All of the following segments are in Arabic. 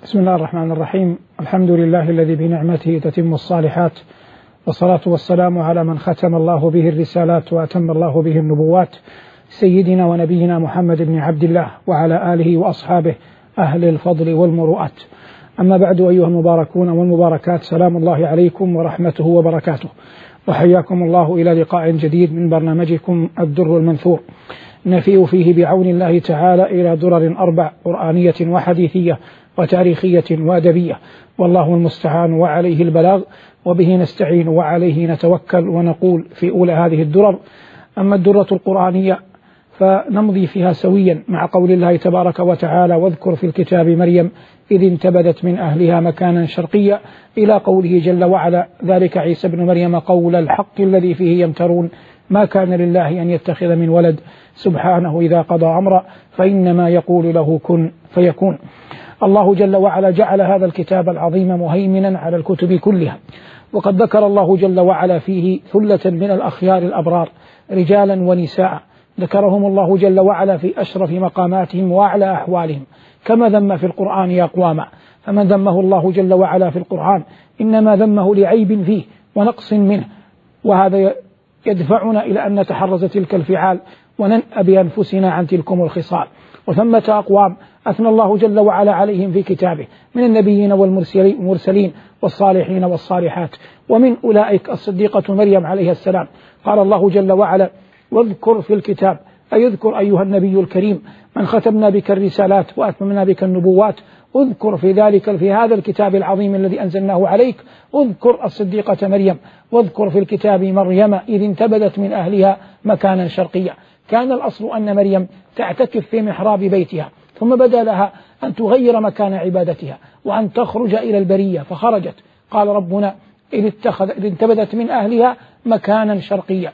بسم الله الرحمن الرحيم. الحمد لله الذي بنعمته تتم الصالحات، والصلاة والسلام على من ختم الله به الرسالات وأتم الله به النبوات، سيدنا ونبينا محمد بن عبد الله وعلى آله وأصحابه أهل الفضل والمروءات. أما بعد، أيها المباركون والمباركات، سلام الله عليكم ورحمته وبركاته، وحياكم الله إلى لقاء جديد من برنامجكم الدر المنثور، نفيء فيه بعون الله تعالى إلى درر 4 قرآنية وحديثية وتاريخية وأدبية، والله المستعان وعليه البلاغ، وبه نستعين وعليه نتوكل، ونقول في أولى هذه الدرر: أما الدرة القرآنية فنمضي فيها سويا مع قول الله تبارك وتعالى: واذكر في الكتاب مريم إذ انتبذت من أهلها مكانا شرقيا، إلى قوله جل وعلا: ذلك عيسى ابن مريم قول الحق الذي فيه يمترون، ما كان لله أن يتخذ من ولد، سبحانه إذا قضى أمرا فإنما يقول له كن فيكون. الله جل وعلا جعل هذا الكتاب العظيم مهيمنا على الكتب كلها، وقد ذكر الله جل وعلا فيه ثلة من الأخيار الأبرار رجالا ونساء، ذكرهم الله جل وعلا في أشرف مقاماتهم وأعلى أحوالهم، كما ذم في القرآن أقواما. فمن ذمه الله جل وعلا في القرآن إنما ذمه لعيب فيه ونقص منه، وهذا يدفعنا إلى أن نتحرز تلك الفعال وننأى بأنفسنا عن تلكم الخصال. وثمة أقوام أثنى الله جل وعلا عليهم في كتابه من النبيين والمرسلين والصالحين والصالحات، ومن أولئك الصديقة مريم عليه السلام. قال الله جل وعلا: واذكر في الكتاب، أي اذكر أيها النبي الكريم من ختمنا بك الرسالات وأتممنا بك النبوات، اذكر في هذا الكتاب العظيم الذي أنزلناه عليك، اذكر الصديقة مريم، واذكر في الكتاب مريم إذ انتبذت من أهلها مكانا شرقيا. كان الأصل أن مريم تعتكف في محراب بيتها، ثم بدا لها أن تغير مكان عبادتها وأن تخرج إلى البرية، فخرجت. قال ربنا: إذ انتبذت من أهلها مكانا شرقيا،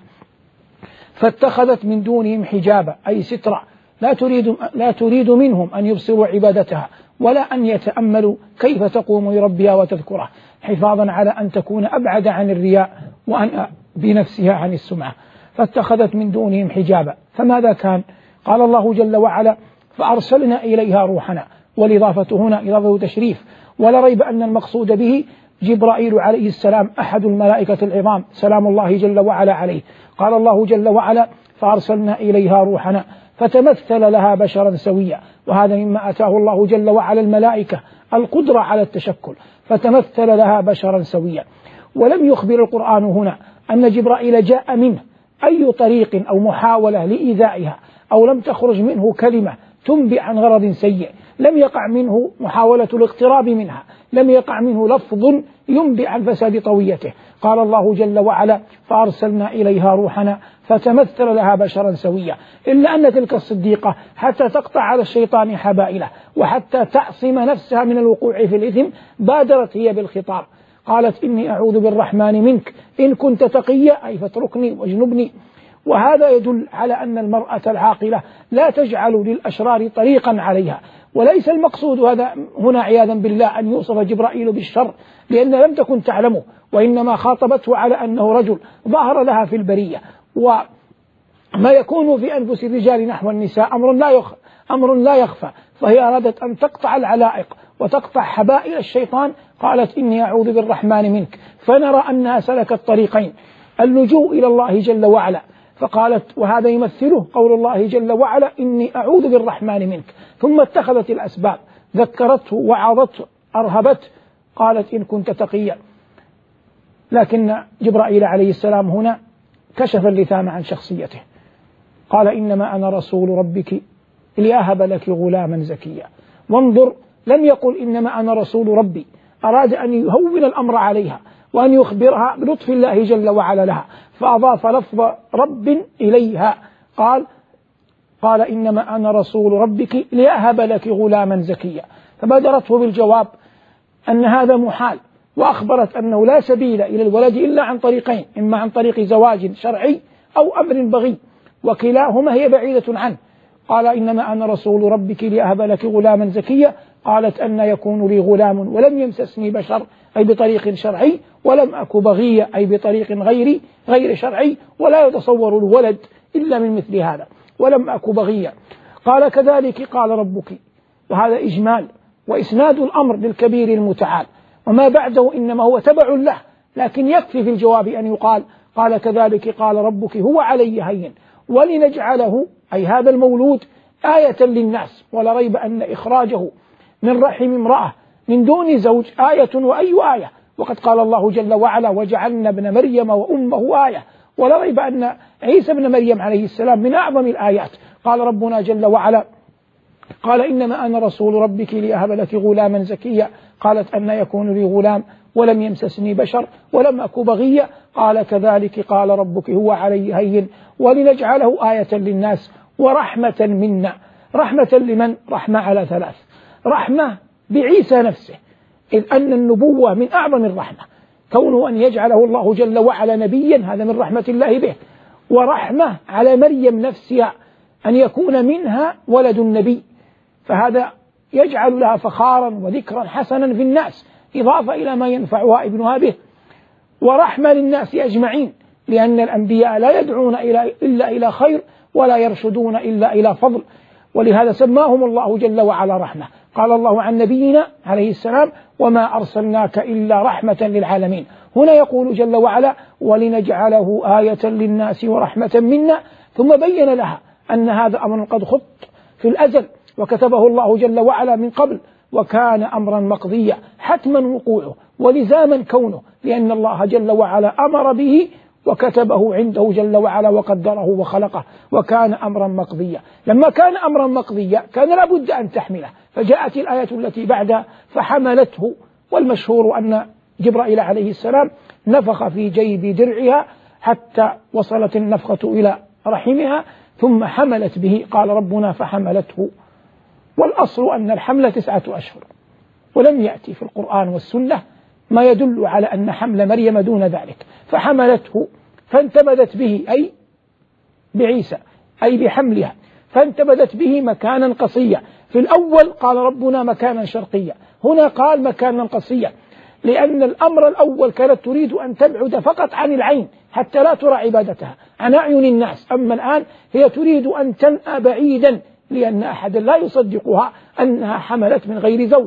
فاتخذت من دونهم حجابا، أي سترا، لا تريد منهم أن يبصروا عبادتها ولا أن يتأملوا كيف تقوم لربها وتذكره، حفاظا على أن تكون أبعد عن الرياء وأن بنفسها عن السمعة. فاتخذت من دونهم حجابا، فماذا كان؟ قال الله جل وعلا: فأرسلنا إليها روحنا، والإضافة هنا إضافة تشريف، ولا ريب أن المقصود به جبرائيل عليه السلام، أحد الملائكة العظام سلام الله جل وعلا عليه. قال الله جل وعلا: فأرسلنا إليها روحنا فتمثل لها بشرا سويا، وهذا مما أتاه الله جل وعلا الملائكة القدرة على التشكل، فتمثل لها بشرا سويا. ولم يخبر القرآن هنا أن جبرائيل جاء منه أي طريق أو محاولة لإيذائها، أو لم تخرج منه كلمة تنبئ عن غرض سيء، لم يقع منه محاولة الاقتراب منها، لم يقع منه لفظ ينبئ عن فساد طويته. قال الله جل وعلا: فأرسلنا إليها روحنا فتمثل لها بشرا سويا، إلا أن تلك الصديقة حتى تقطع على الشيطان حبائله وحتى تعصم نفسها من الوقوع في الإثم بادرت هي بالخطاب، قالت: إني أعوذ بالرحمن منك إن كنت تقيا، أي فاتركني واجنبني. وهذا يدل على أن المرأة العاقلة لا تجعل للأشرار طريقا عليها، وليس المقصود هذا هنا عياذا بالله أن يوصف جبرائيل بالشر، لأن لم تكن تعلمه، وإنما خاطبته على أنه رجل ظهر لها في البرية، وما يكون في أنفس الرجال نحو النساء أمر لا يخفى، فهي أرادت أن تقطع العلائق وتقطع حبائل الشيطان، قالت: إني أعوذ بالرحمن منك. فنرى أنها سلكت طريقين: اللجوء إلى الله جل وعلا، فقالت، وهذا يمثله قول الله جل وعلا: إني أعوذ بالرحمن منك، ثم اتخذت الأسباب، ذكرته وعظته أرهبته، قالت: إن كنت تقيا. لكن جبرائيل عليه السلام هنا كشف اللثام عن شخصيته، قال: إنما أنا رسول ربك لأهب لك غلاما زكيا. وانظر، لم يقل إنما أنا رسول ربي، أراد أن يهون الأمر عليها وأن يخبرها بلطف الله جل وعلا لها، فأضاف لفظ رب إليها، قال: إنما أنا رسول ربك لأهب لك غلاما زكيا. فبادرته بالجواب أن هذا محال، وأخبرت أنه لا سبيل إلى الولد إلا عن طريقين: إما عن طريق زواج شرعي أو أمر بغي، وكلاهما هي بعيدة عنه. قال: إنما أنا رسول ربك لأهب لك غلاما زكيا. قالت: أن يكون لي غلام ولم يمسسني بشر، أي بطريق شرعي، ولم أك بغية، أي بطريق غير شرعي، ولا يتصور الولد إلا من مثل هذا، ولم أك بغية. قال: كذلك قال ربك، وهذا إجمال وإسناد الأمر للكبير المتعال، وما بعده إنما هو تبع له، لكن يكفي في الجواب أن يقال قال كذلك قال ربك هو علي هين ولنجعله أي هذا المولود آية للناس. ولا ريب أن إخراجه من رحم امرأة من دون زوج آية، وأي آية، وقد قال الله جل وعلا وجعلنا ابن مريم وأمه آية. ولا ريب أن عيسى ابن مريم عليه السلام من أعظم الآيات. قال ربنا جل وعلا قال إنما أنا رسول ربك لأهب لك غلاما زكيا قالت أن يكون لي غلام ولم يمسسني بشر ولم أك بغيا قال كذلك قال ربك هو علي هين ولنجعله آية للناس ورحمة منا. رحمة لمن؟ رحمة على ثلاث: رحمة بعيسى نفسه، إذ أن النبوة من أعظم الرحمة، كونه أن يجعله الله جل وعلا نبيا هذا من رحمة الله به. ورحمة على مريم نفسها أن يكون منها ولد النبي، فهذا يجعل لها فخارا وذكرا حسنا في الناس، إضافة إلى ما ينفعها ابنها به. ورحمة للناس أجمعين، لأن الأنبياء لا يدعون إلا إلى خير ولا يرشدون إلا إلى فضل، ولهذا سماهم الله جل وعلا رحمة. قال الله عن نبينا عليه السلام وما أرسلناك إلا رحمة للعالمين. هنا يقول جل وعلا ولنجعله آية للناس ورحمة منا، ثم بين لها أن هذا أمر قد خط في الأزل وكتبه الله جل وعلا من قبل، وكان أمرا مقضيا حتما وقوعه ولزاما كونه، لأن الله جل وعلا أمر به وكتبه عنده جل وعلا وقدره وخلقه، وكان أمرا مقضيا. لما كان أمرا مقضيا كان لابد أن تحمله، فجاءت الآية التي بعدها فحملته. والمشهور أن جبرائيل عليه السلام نفخ في جيب درعها حتى وصلت النفخة إلى رحمها ثم حملت به، قال ربنا فحملته. والأصل أن الحمل 9 أشهر، ولم يأتي في القرآن والسنة ما يدل على أن حمل مريم دون ذلك. فحملته فانتبذت به أي بعيسى أي بحملها، فانتبذت به مكانا قصيا. في الأول قال ربنا مكانا شرقيا، هنا قال مكانا قصيا، لأن الأمر الأول كانت تريد أن تبعد فقط عن العين حتى لا ترى عبادتها عن أعين الناس، أما الآن هي تريد أن تنأى بعيدا لأن أحدا لا يصدقها أنها حملت من غير زوج.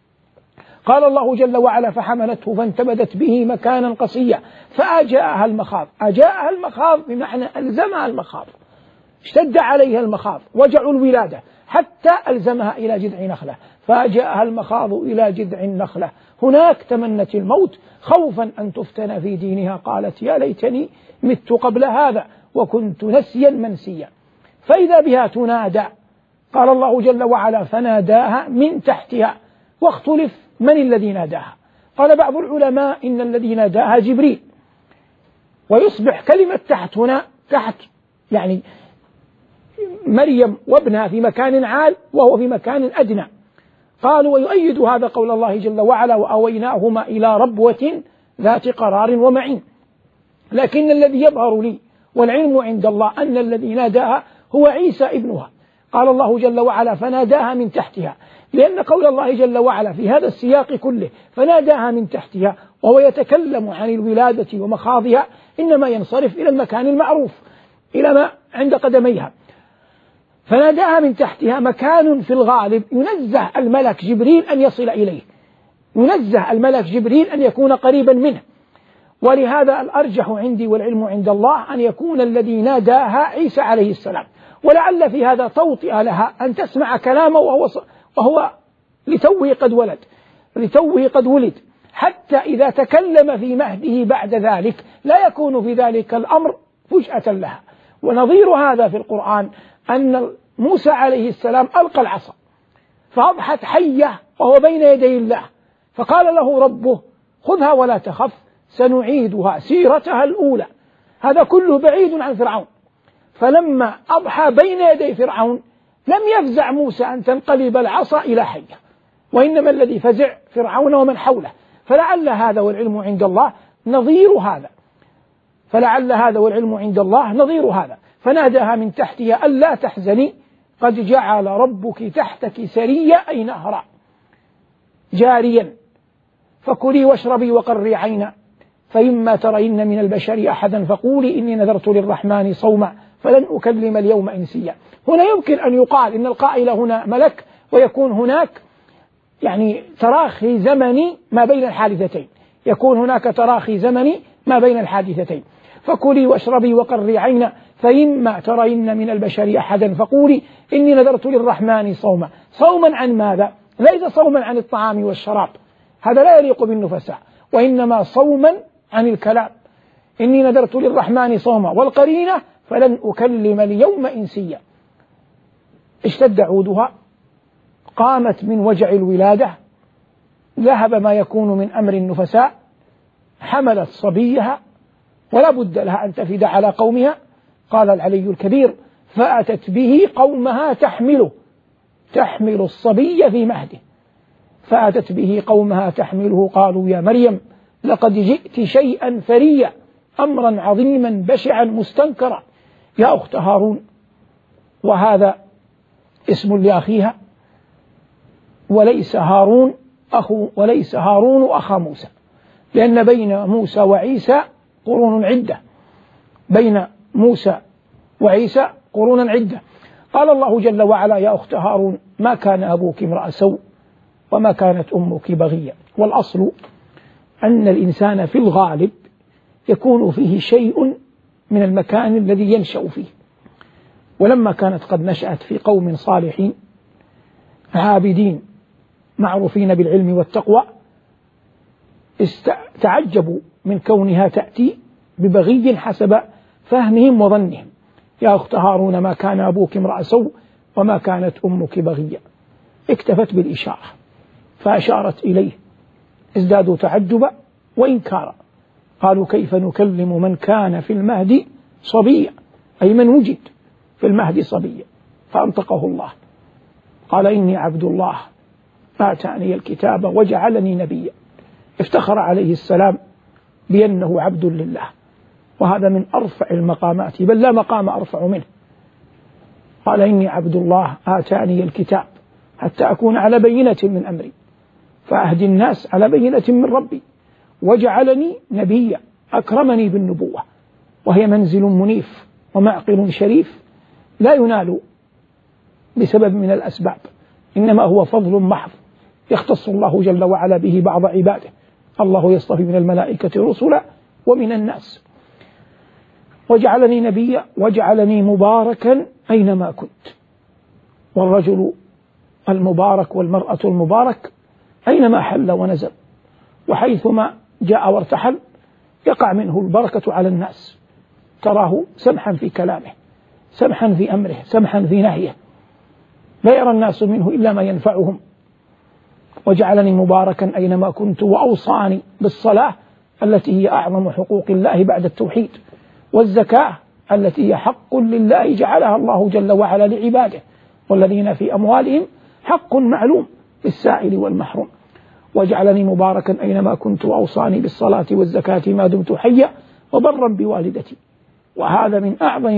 قال الله جل وعلا فحملته فانتبذت به مكانا قصيا فأجاءها المخاض. أجاءها المخاض بمعنى ألزمها المخاض، اشتد عليها المخاض وجع الولادة حتى ألزمها إلى جذع نخلة، فأجاءها المخاض إلى جذع النخلة. هناك تمنت الموت خوفا أن تفتن في دينها، قالت يا ليتني مت قبل هذا وكنت نسيا منسيا. فإذا بها تنادى، قال الله جل وعلا فناداها من تحتها. واختلف من الذي ناداها، قال بعض العلماء إن الذي ناداها جبريل، ويصبح كلمة تحت هنا تحت يعني مريم وابنها في مكان عال وهو في مكان أدنى. قالوا ويؤيد هذا قول الله جل وعلا وأويناهما إلى ربوة ذات قرار ومعين. لكن الذي يظهر لي والعلم عند الله أن الذي ناداها هو عيسى ابنها. قال الله جل وعلا فناداها من تحتها، لأن قول الله جل وعلا في هذا السياق كله فناداها من تحتها وهو يتكلم عن الولادة ومخاضها إنما ينصرف إلى المكان المعروف إلى ما عند قدميها. فناداها من تحتها مكان في الغالب ينزه الملك جبريل أن يصل إليه، ينزه الملك جبريل أن يكون قريبا منه، ولهذا الأرجح عندي والعلم عند الله أن يكون الذي ناداها عيسى عليه السلام. ولعل في هذا توطئ لها أن تسمع كلامه وهو لتوه قد ولد، حتى إذا تكلم في مهده بعد ذلك لا يكون في ذلك الأمر فجأة لها. ونظير هذا في القرآن أن موسى عليه السلام ألقى العصا فأضحت حية وهو بين يدي الله، فقال له ربه خذها ولا تخف سنعيدها سيرتها الأولى. هذا كله بعيد عن فرعون، فلما أضحى بين يدي فرعون لم يفزع موسى أن تنقلب العصا إلى حية، وإنما الذي فزع فرعون ومن حوله. فلعل هذا والعلم عند الله نظير هذا. فناداها من تحتها ألا تحزني قد جعل ربك تحتك سريا أي نهرا جاريا فكلي واشربي وقري عينا فإما ترين من البشر أحدا فقولي إني نذرت للرحمن صوما فلن أكلم اليوم إنسيا. هنا يمكن أن يقال إن القائل هنا ملك ويكون هناك يعني تراخي زمني ما بين الحادثتين، يكون هناك تراخي زمني ما بين الحادثتين. فكلي واشربي وقري عينا فإما ترين من البشر أحدا فقولي إني نذرت للرحمن صوما. صوما عن ماذا؟ ليس صوما عن الطعام والشراب، هذا لا يليق بالنفساء، وإنما صوما عن الكلام. إني نذرت للرحمن صوما، والقرينة فلن أكلم اليوم إنسيا. اشتد عودها، قامت من وجع الولادة، ذهب ما يكون من أمر النفساء، حملت صبيها ولا بد لها أن تفد على قومها. قال العلي الكبير: فأتت به قومها تحمل الصبي في مهده. فأتت به قومها تحمله قالوا يا مريم لقد جئت شيئا فريا، أمرا عظيما بشعا مستنكرا. يا أخت هارون، وهذا اسم لأخيها، وليس هارون أخا موسى، لأن بين موسى وعيسى قرون عدة، بين موسى وعيسى قرون عدة. قال الله جل وعلا: يا أخت هارون ما كان أبوك امرأ سوء وما كانت أمك بغيا. والأصل أن الإنسان في الغالب يكون فيه شيء من المكان الذي ينشأ فيه، ولما كانت قد نشأت في قوم صالحين عابدين معروفين بالعلم والتقوى تعجبوا من كونها تأتي ببغي حسب فهمهم وظنهم. يا أخت هارون ما كان أبوك امرأ سوء وما كانت أمك بغيا. اكتفت بالإشارة، فأشارت إليه، ازدادوا تعجبا وإنكارا. قالوا: كيف نكلم من كان في المهد صبيا، أي من وجد في المهد صبيا. فأنطقه الله، قال: إني عبد الله آتاني الكتاب وجعلني نبيا. افتخر عليه السلام بأنه عبد لله، وهذا من أرفع المقامات، بل لا مقام أرفع منه. قال: إني عبد الله آتاني الكتاب حتى أكون على بينة من أمري، فأهدي الناس على بينة من ربي، وجعلني نبيا، أكرمني بالنبوة، وهي منزل منيف ومعقل شريف لا ينال بسبب من الأسباب، إنما هو فضل محض يختص الله جل وعلا به بعض عباده. الله يصطفي من الملائكة رسلا ومن الناس. وجعلني نبيا وجعلني مباركا أينما كنت. والرجل المبارك والمرأة المبارك أينما حل ونزل وحيثما جاء وارتحل يقع منه البركة على الناس. تراه سمحا في كلامه، سمحا في أمره، سمحا في نهيه، لا يرى الناس منه إلا ما ينفعهم. وجعلني مباركا أينما كنت، وأوصاني بالصلاة التي هي أعظم حقوق الله بعد التوحيد، والزكاة التي هي حق لله جعلها الله جل وعلا لعباده، والذين في أموالهم حق معلوم للسائل والمحروم. وجعلني مباركا أينما كنت، وأوصاني بالصلاة والزكاة ما دمت حيا، وبرا بوالدتي. وهذا من أعظم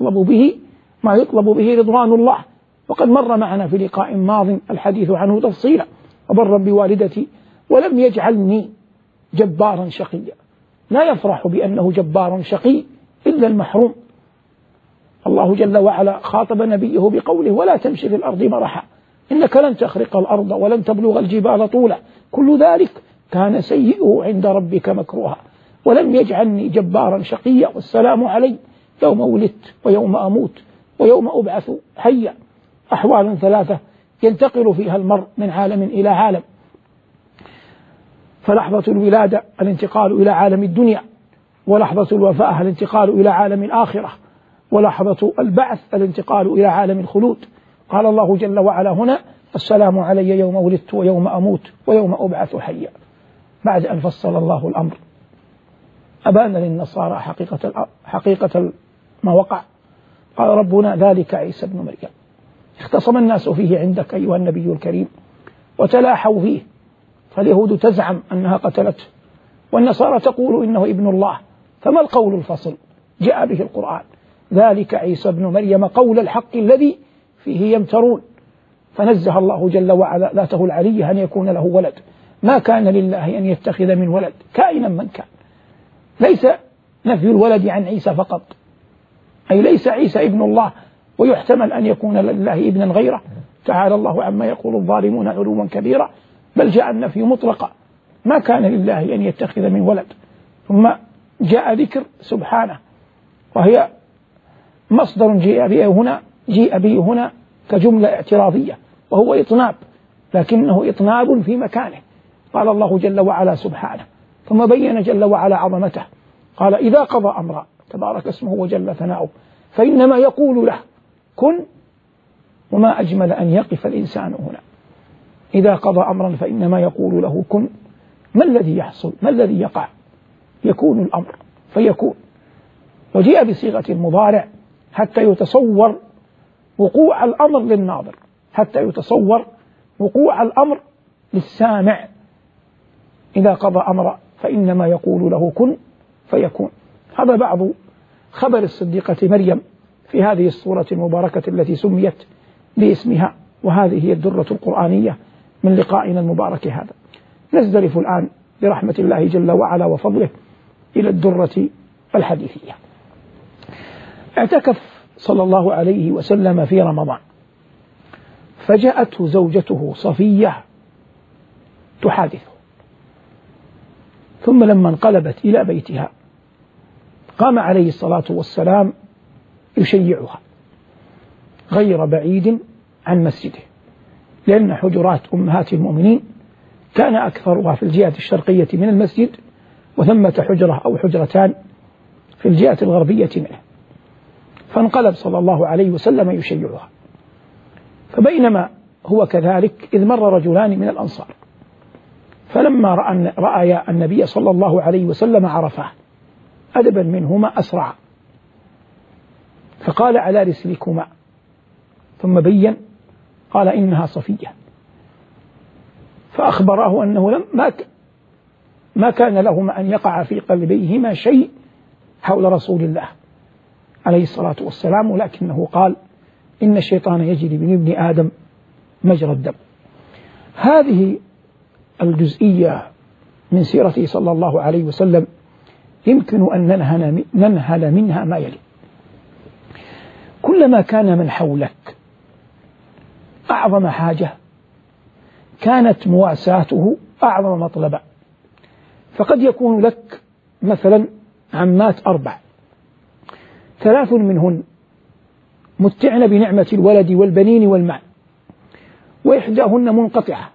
ما يطلب به رضوان الله، وقد مر معنا في لقاء ماض الحديث عنه تفصيلا. وبرا بوالدتي ولم يجعلني جبارا شقيا. لا يفرح بأنه جبار شقي إلا المحروم. الله جل وعلا خاطب نبيه بقوله: ولا تمشي في الأرض مرحا إنك لن تخرق الأرض ولن تبلغ الجبال طولا كل ذلك كان سيئه عند ربك مكروها. ولم يجعلني جبارا شقيا، والسلام علي يوم ولدت ويوم أموت ويوم أبعث حيا. أحوال ثلاثة ينتقل فيها المرء من عالم إلى عالم. فلحظة الولادة الانتقال إلى عالم الدنيا، ولحظة الوفاة الانتقال إلى عالم الآخرة، ولحظة البعث الانتقال إلى عالم الخلود. قال الله جل وعلا هنا: السلام علي يوم ولدت ويوم أموت ويوم أبعث حيا. بعد أن فصل الله الأمر أبان للنصارى حقيقة ما وقع. قال ربنا: ذلك عيسى ابن مريم. اختصم الناس فيه عندك أيها النبي الكريم وتلاحوا فيه، فاليهود تزعم أنها قتلته، والنصارى تقول إنه ابن الله. فما القول الفصل؟ جاء به القرآن: ذلك عيسى ابن مريم قول الحق الذي فيه يمترون. فنزه الله جل وعلا ذاته العلي أن يكون له ولد. ما كان لله أن يتخذ من ولد كائنا من كان. ليس نفي الولد عن عيسى فقط، أي ليس عيسى ابن الله ويحتمل أن يكون لله ابنا غيره، تعالى الله عما يقول الظالمون علوا كبيرا. بل جاء النفي مطلقا، ما كان لله أن يتخذ من ولد، ثم جاء ذكر سبحانه، وهي مصدر جيء به هنا كجملة اعتراضية، وهو إطناب، لكنه إطناب في مكانه. قال الله جل وعلا سبحانه، ثم بين جل وعلا عظمته، قال إذا قضى أمرا، تبارك اسمه وجل ثناؤه، فإنما يقول له كن. وما أجمل أن يقف الإنسان هنا، إذا قضى أمرا فإنما يقول له كن. ما الذي يحصل؟ ما الذي يقع؟ يكون الأمر فيكون. وجيء بصيغة المضارع حتى يتصور وقوع الأمر للناظر، حتى يتصور وقوع الأمر للسامع. إذا قضى أمرا فإنما يقول له كن فيكون. هذا بعض خبر الصديقة مريم في هذه السورة المباركة التي سميت باسمها، وهذه هي الدرة القرآنية من لقائنا المبارك هذا. نزدلف الآن برحمة الله جل وعلا وفضله إلى الدرة الحديثية. اعتكف صلى الله عليه وسلم في رمضان، فجاءته زوجته صفية تحادثه، ثم لما انقلبت إلى بيتها قام عليه الصلاة والسلام يشيعها غير بعيد عن مسجده، لأن حجرات أمهات المؤمنين كان أكثرها في الجهة الشرقية من المسجد، وثمة حجرة أو حجرتان في الجهة الغربية منه، فانقلب صلى الله عليه وسلم يشيعها. فبينما هو كذلك إذ مر رجلان من الأنصار، فلما رأيا النبي صلى الله عليه وسلم عرفاه، أدبا منهما أسرع، فقال على رسلكما، ثم بين قال إنها صفية، فأخبراه أنه ما كان لهما أن يقع في قلبيهما شيء حول رسول الله عليه الصلاة والسلام، ولكنه قال إن الشيطان يجري من ابن آدم مجرى الدم. هذه الجزئية من سيرته صلى الله عليه وسلم يمكن أن ننهل منها ما يلي. كلما كان من حولك أعظم حاجة كانت مواساته أعظم مطلبا. فقد يكون لك مثلا عمات 4، 3 منهن متعن بنعمة الولد والبنين والمال، وإحداهن منقطعة،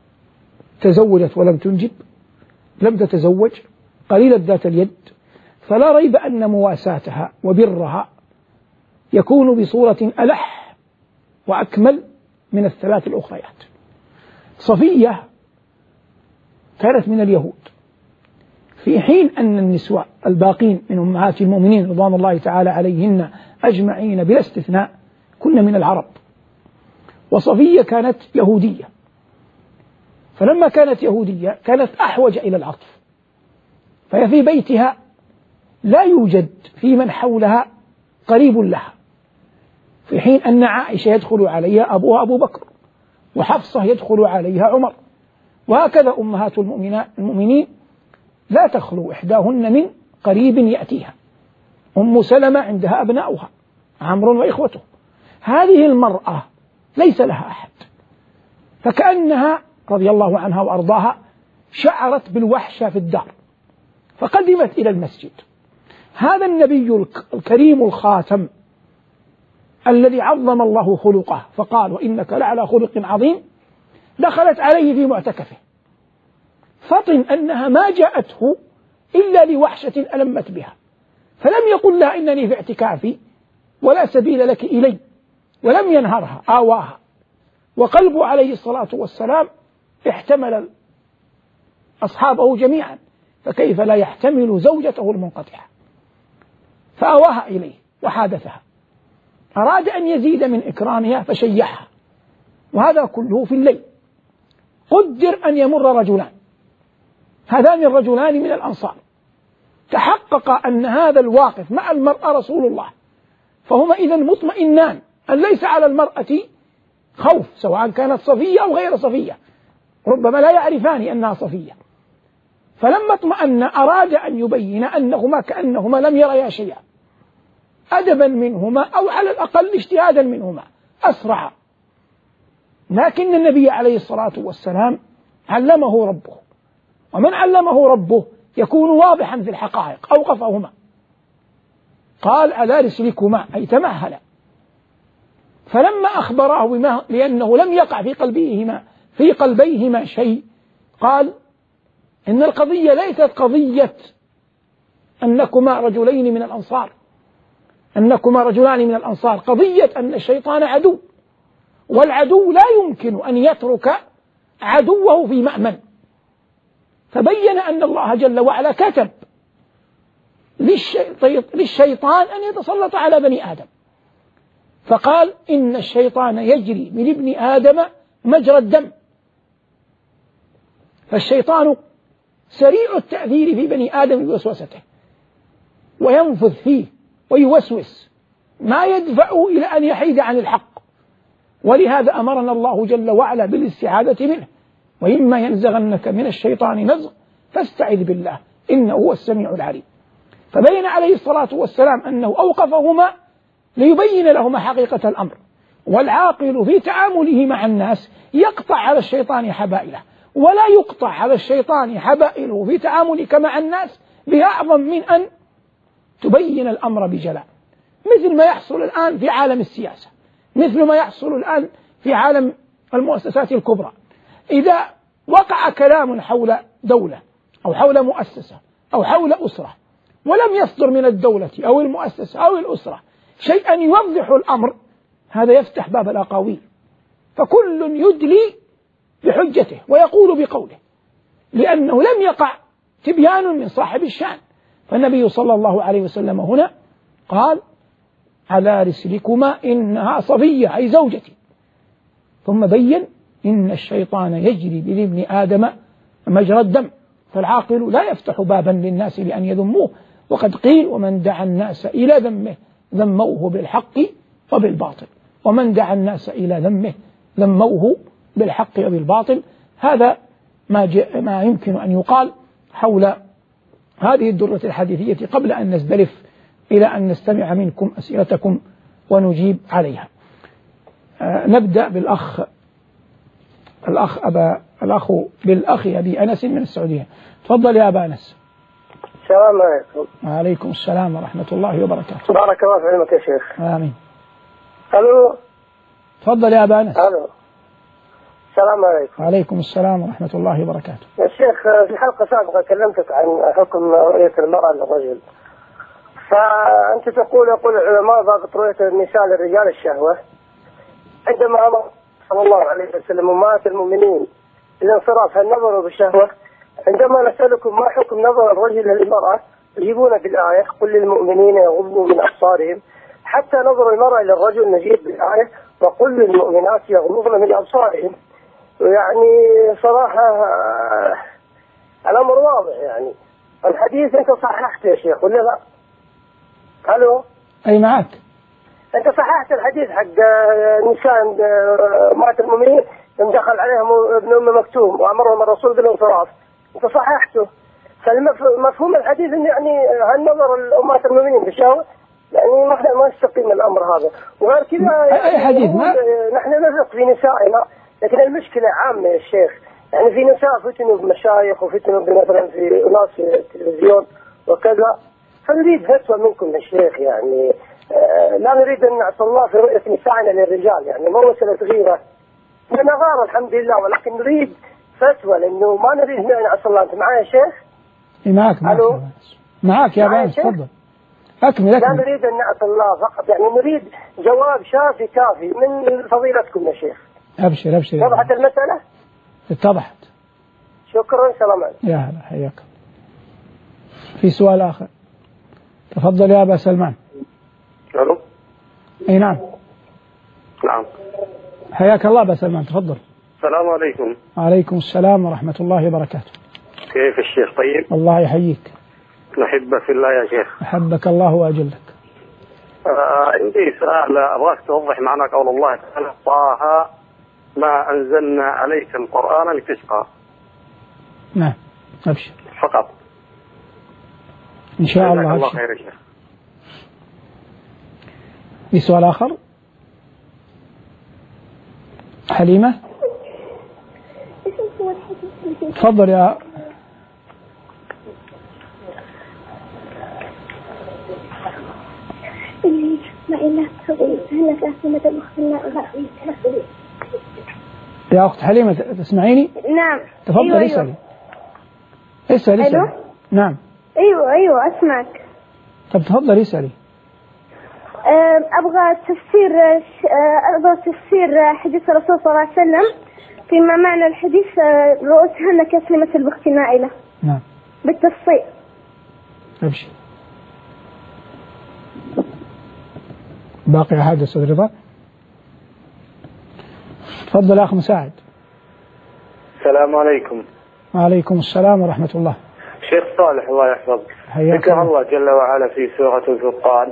تزوجت ولم تنجب، لم تتزوج، قليلة ذات اليد، فلا ريب أن مواساتها وبرها يكون بصورة ألح وأكمل من ال3 الأخريات. صفية كانت من اليهود، في حين أن النسوة الباقين من أمهات المؤمنين رضوان الله تعالى عليهن أجمعين بلا استثناء كن من العرب، وصفية كانت يهودية، فلما كانت يهودية كانت أحوج إلى العطف، فهي في بيتها لا يوجد في من حولها قريب لها، في حين أن عائشة يدخل عليها أبوها أبو بكر، وحفصة يدخل عليها عمر، وهكذا أمهات المؤمنين لا تخلو إحداهن من قريب يأتيها. أم سلمة عندها أبناؤها عمرو وإخوته، هذه المرأة ليس لها أحد، فكأنها رضي الله عنها وأرضاها شعرت بالوحشة في الدار، فقدمت إلى المسجد. هذا النبي الكريم الخاتم الذي عظم الله خلقه فقال وإنك لعلى خلق عظيم، دخلت عليه في معتكفه، فطن أنها ما جاءته إلا لوحشة ألمت بها، فلم يقل لها إنني في اعتكافي ولا سبيل لك إلي، ولم ينهرها، آواها، وقلبه عليه الصلاة والسلام احتمل أصحابه جميعا، فكيف لا يحتمل زوجته المنقطعة، فآواها إليه وحادثها، أراد أن يزيد من إكرامها فشيعها، وهذا كله في الليل. قدر أن يمر رجلان، هذان الرجلان من الأنصار، تحقق أن هذا الواقف مع المرأة رسول الله، فهما إذن مطمئنان أن ليس على المرأة خوف، سواء كانت صفية أو غير صفية، ربما لا يعرفان أنها صفية، فلما اطمأن أراد أن يبين أنهما كأنهما لم يريا شيئا، أدبا منهما أو على الأقل اجتهادا منهما أسرع. لكن النبي عليه الصلاة والسلام علمه ربه، ومن علمه ربه يكون واضحا في الحقائق. أوقفهما قال على رسلكما أي تمهلا، فلما أخبره لأنه لم يقع في قلبيهما شيء، قال إن القضية ليست قضية أنكما رجلين من الأنصار، أنكما رجلان من الأنصار، قضية أن الشيطان عدو، والعدو لا يمكن أن يترك عدوه في مأمن. فبين أن الله جل وعلا كتب للشيطان أن يتسلط على بني آدم، فقال إن الشيطان يجري من ابن آدم مجرى الدم. فالشيطان سريع التأثير في بني آدم بوسوسته، وينفذ فيه ويوسوس ما يدفعه إلى أن يحيد عن الحق. ولهذا أمرنا الله جل وعلا بالاستعاذة منه، وإما ينزغنك من الشيطان نزغ فاستعذ بالله إنه هو السميع العليم. فبين عليه الصلاة والسلام أنه أوقفهما ليبين لهما حقيقة الأمر. والعاقل في تعامله مع الناس يقطع على الشيطان حبائله، ولا يقطع على الشيطان حبائله في تعاملك مع الناس بأعظم من أن تبين الأمر بجلاء، مثل ما يحصل الآن في عالم السياسة، مثل ما يحصل الآن في عالم المؤسسات الكبرى. إذا وقع كلام حول دولة أو حول مؤسسة أو حول أسرة، ولم يصدر من الدولة أو المؤسسة أو الأسرة شيئا يوضح الأمر، هذا يفتح باب الأقاويل، فكل يدلي بحجته ويقول بقوله، لأنه لم يقع تبيان من صاحب الشأن. فالنبي صلى الله عليه وسلم هنا قال على رسلكما إنها صفية أي زوجتي، ثم بين إن الشيطان يجري بابن آدم مجرى الدم. فالعاقل لا يفتح بابا للناس لأن يذموه، وقد قيل ومن دعا الناس إلى ذمه ذموه بالحق وبالباطل، ومن دعا الناس إلى ذمه ذموه بالحق وبالباطل. هذا ما يمكن أن يقال حول هذه الدرة الحديثية قبل أن نزدلف إلى أن نستمع منكم أسئلتكم ونجيب عليها. نبدأ بالأخ أبي أنس من السعودية. تفضل يا أبا أنس. السلام عليكم. وعليكم السلام ورحمة الله وبركاته. بارك الله في علمك يا شيخ. آمين. ألو. تفضل يا أبا أنس. ألو. السلام عليكم. وعليكم السلام ورحمة الله وبركاته. يا شيخ في حلقة سابقة كلمتك عن حكم رؤية المرأة للرجل، فأنت يقول العلماء ضابط رؤية النساء للرجال الشهوة، عندما أمر صلى الله عليه وسلم أمهات المؤمنين الانصراف هل نظروا بالشهوة؟ عندما نسألكم ما حكم نظر الرجل للمرأة تجيبون بالآية قل للمؤمنين يغضوا من أبصارهم، حتى نظر المرأة إلى الرجل نجيب بالآية وقل للمؤمنات يغضضن من أبصارهم. يعني صراحة الأمر واضح، يعني الحديث أنت صححت يا شيخ ولا لا؟ ألو. أي معك. أنت صححت الحديث حق نساء أمهات المؤمنين لما دخل عليهم ابن أم مكتوم وأمرهم الرسول بالانصراف، أنت صححته. فالمفهوم الحديث إن يعني هل نظر الأمهات المؤمنين بالشهوة؟ يعني ما يستقيم الأمر هذا. وغير كذا أي حديث نحن نثق في نسائنا، لكن المشكلة عامة يا شيخ، يعني في نساء فتنوا بمشايخ وفتنوا مثلا في ناس في التلفزيون وكذا، فنريد فتوى منكم يا شيخ. يعني لا نريد أن نعصي الله في رؤية نسائنا للرجال، يعني مو مسألة غيرة، احنا غار الحمد لله، ولكن نريد فتوى لأنه ما نريد نعصي الله. أنت معي يا شيخ؟ معك يا باشا. تفضل أكمل. لا نريد أن نعصي الله فقط، يعني نريد جواب شافي كافي من فضيلتكم يا شيخ. أبشر. وضحت المسألة؟ اتضحت. شكرا. سلام عليكم. يا هلا حياك. في سؤال آخر. تفضل يا أبا سلمان. ألو. أي نعم. نعم. حياك الله أبا سلمان. تفضل. السلام عليكم. وعليكم السلام ورحمة الله وبركاته. كيف الشيخ؟ طيب. الله يحييك. نحبك في الله يا شيخ. أحبك الله وأجلك. عندي سؤال أبغاك توضح معنا قول الله تعالى طه ما أنزلنا عليك القرآن لتشقى. نعم. أبشر. فقط. إن شاء الله. الله خير يا شيخ. في سؤال آخر. حليمة. تفضل يا يا أخت حليمة، تسمعيني؟ نعم. تفضل. أيوة. اسألي. اسألي. نعم. أيوة أسمعك. طب تفضل اسألي. أبغى تفسير حديث الرسول صلى الله عليه وسلم فيما معنى الحديث رؤوسهن كأسنمة البخت مائلة. نعم. بالتفصيل. أبشر. باقي أحد أستاذ رضا؟ تفضل يا أخ مساعد. السلام عليكم. وعليكم السلام ورحمة الله. شيخ صالح الله يحفظك، ذكر الله جل وعلا في سورة الفرقان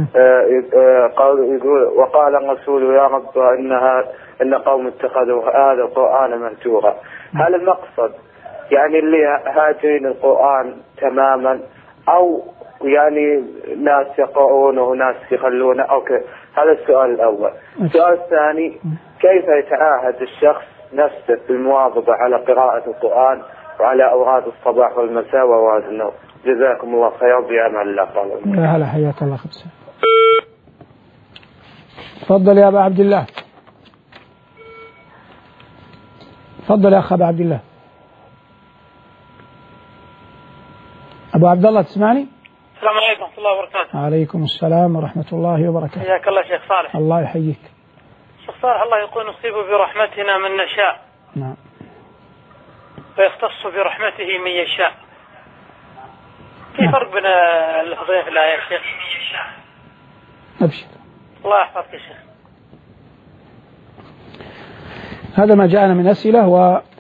وقال الرسول يا رب إن قوم اتخذوا هذا القرآن مهجورا. هل المقصد يعني اللي هاجرين القرآن تماما، أو يعني ناس يقرؤونه وناس يخلونه، أو هذا السؤال الأول. السؤال الثاني، كيف يتعاهد الشخص نفسه بالمواظبة على قراءة القرآن وعلى أوراد الصباح والمساء وأوراد النوم؟ جزاكم الله خير بأمان الله. يا هلا، حياك الله. خمسة. تفضل يا أبا عبد الله. تفضل يا أخ أبا عبد الله. أبو عبد الله تسمعني؟ السلام عليكم ورحمة الله وبركاته. وعليكم السلام ورحمة الله وبركاته. حياك الله شيخ صالح. الله يحييك. شيخ صالح، الله يقول نصيب برحمتنا من نشاء. نعم. ويختص برحمته من يشاء. في فرق بين اللفظين في الآية يا شيخ؟ أبشر. الله يحفظك يا شيخ. هذا ما جاءنا من أسئلة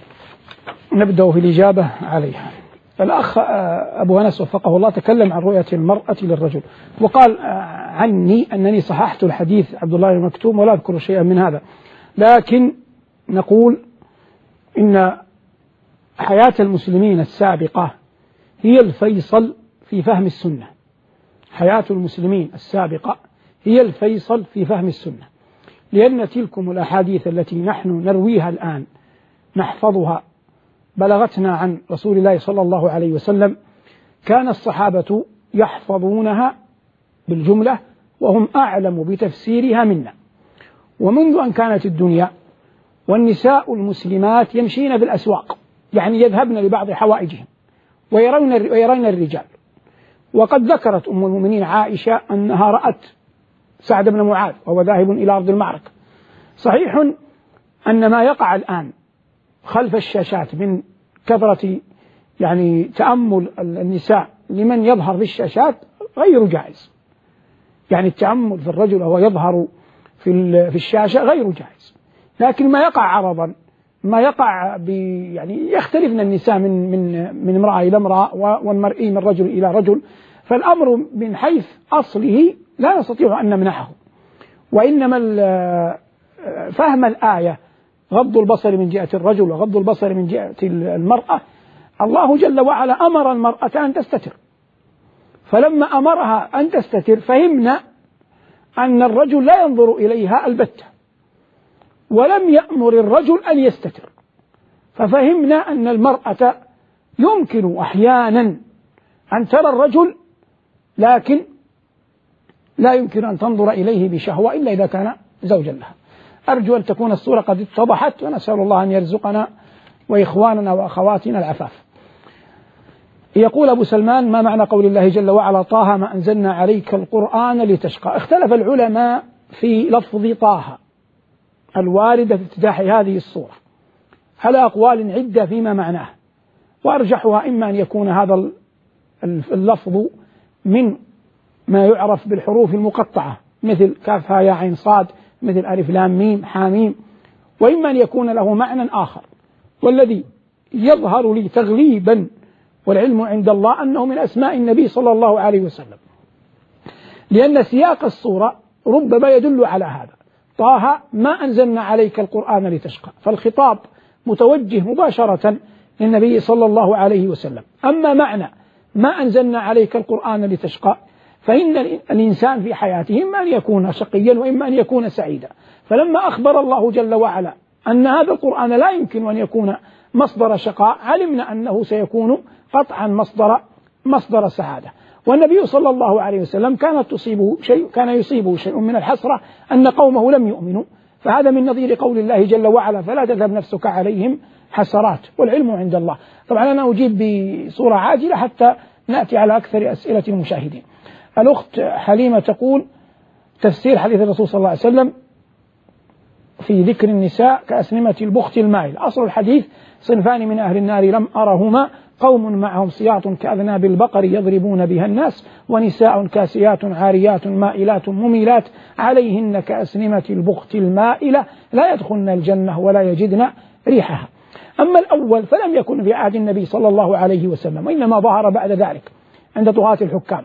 ونبدأ في الإجابة عليها. الأخ أبو أنس وفقه الله تكلم عن رؤية المرأة للرجل، وقال عني أنني صححت الحديث عبد الله المكتوم ولا أذكر شيئا من هذا، لكن نقول إن حياة المسلمين السابقة هي الفيصل في فهم السنة. حياة المسلمين السابقة هي الفيصل في فهم السنة، لأن تلكم الأحاديث التي نحن نرويها الآن نحفظها بلغتنا عن رسول الله صلى الله عليه وسلم، كان الصحابة يحفظونها بالجملة وهم أعلم بتفسيرها منا. ومنذ أن كانت الدنيا والنساء المسلمات يمشين في الأسواق، يعني يذهبن لبعض حوائجهم ويرين الرجال. وقد ذكرت أم المؤمنين عائشة أنها رأت سعد بن معاذ وهو ذاهب إلى أرض المعركة. صحيح أن ما يقع الآن خلف الشاشات من كثرة يعني تأمل النساء لمن يظهر في الشاشات غير جائز، يعني التأمل في الرجل وهو يظهر في الشاشة غير جائز، لكن ما يقع عرضا، ما يقع يعني يختلفن النساء من امرأة إلى امرأة والمرئي من رجل إلى رجل، فالأمر من حيث أصله لا نستطيع أن نمنعه، وإنما فهم الآية غض البصر من جهة الرجل وغض البصر من جهة المرأة. الله جل وعلا أمر المرأة أن تستتر، فلما أمرها أن تستتر فهمنا أن الرجل لا ينظر إليها البتة، ولم يأمر الرجل أن يستتر، ففهمنا أن المرأة يمكن أحيانا أن ترى الرجل لكن لا يمكن أن تنظر إليه بشهوة إلا إذا كان زوجا لها. أرجو أن تكون الصورة قد اتضحت، ونسأل الله أن يرزقنا وإخواننا وأخواتنا العفاف. يقول أبو سلمان: ما معنى قول الله جل وعلا طه ما أنزلنا عليك القرآن لتشقى؟ اختلف العلماء في لفظ طه الواردة في افتتاح هذه الصورة على أقوال عدة فيما معناه، وأرجحها إما أن يكون هذا اللفظ من ما يعرف بالحروف المقطعة مثل كاف ها يا عين صاد، مثل ألف لام ميم حاميم، وإما أن يكون له معنى آخر، والذي يظهر لي تغليبا والعلم عند الله أنه من أسماء النبي صلى الله عليه وسلم، لأن سياق الصورة ربما يدل على هذا. طه ما أنزلنا عليك القرآن لتشقى، فالخطاب متوجه مباشرة للنبي صلى الله عليه وسلم. أما معنى ما أنزلنا عليك القرآن لتشقى فإن الإنسان في حياته إما أن يكون شقيا وإما أن يكون سعيدا، فلما أخبر الله جل وعلا أن هذا القرآن لا يمكن أن يكون مصدر شقاء علمنا أنه سيكون قطعا مصدر سعادة. والنبي صلى الله عليه وسلم كان يصيبه شيء من الحسرة أن قومه لم يؤمنوا، فهذا من نظير قول الله جل وعلا: فلا تذهب نفسك عليهم حسرات والعلم عند الله. طبعا أنا أجيب بصورة عاجلة حتى نأتي على أكثر أسئلة المشاهدين. الأخت حليمة تقول: تفسير حديث الرسول صلى الله عليه وسلم في ذكر النساء كأسنمة البخت المائل. أصل الحديث: صنفان من أهل النار لم أرهما، قوم معهم سياط كأذناب البقر يضربون بها الناس، ونساء كاسيات عاريات مائلات مميلات عليهن كأسنمة البخت المائلة لا يدخلن الجنة ولا يجدن ريحها. أما الأول فلم يكن في عهد النبي صلى الله عليه وسلم، وإنما ظهر بعد ذلك عند طغاة الحكام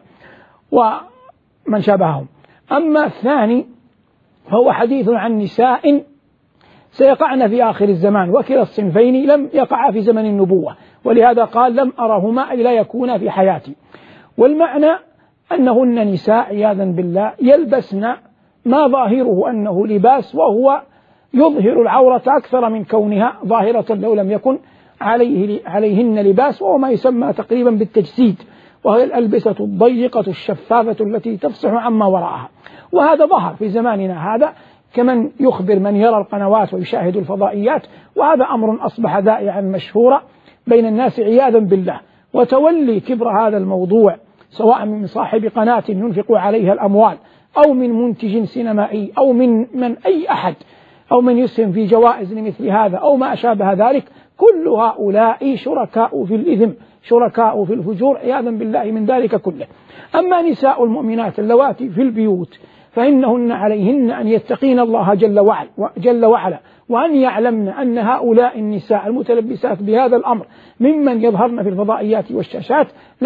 ومن شابههم. أما الثاني فهو حديث عن نساء سيقعن في آخر الزمان، وكلا الصنفين لم يقع في زمن النبوة، ولهذا قال: لم أرهما أي لا يكون في حياتي. والمعنى أنهن نساء عياذا بالله يلبسن ما ظاهره أنه لباس، وهو يظهر العورة أكثر من كونها ظاهرة لو لم يكن عليهن لباس، وهو ما يسمى تقريبا بالتجسيد، وهي الألبسة الضيقة الشفافة التي تفصح عما وراءها. وهذا ظهر في زماننا هذا، كمن يخبر من يرى القنوات ويشاهد الفضائيات، وهذا أمر أصبح ذائعا مشهورا بين الناس عياذا بالله. وتولي كبر هذا الموضوع سواء من صاحب قناة ينفق عليها الأموال، أو من منتج سينمائي، أو من أي أحد، أو من يسهم في جوائز لمثل هذا أو ما أشابه ذلك، كل هؤلاء شركاء في الإثم، شركاء في الفجور عياذا بالله من ذلك كله. أما نساء المؤمنات اللواتي في البيوت فإنهن عليهن أن يتقين الله جل وعلا، وأن يعلمن أن هؤلاء النساء المتلبسات بهذا الأمر ممن يظهرن في الفضائيات والشاشات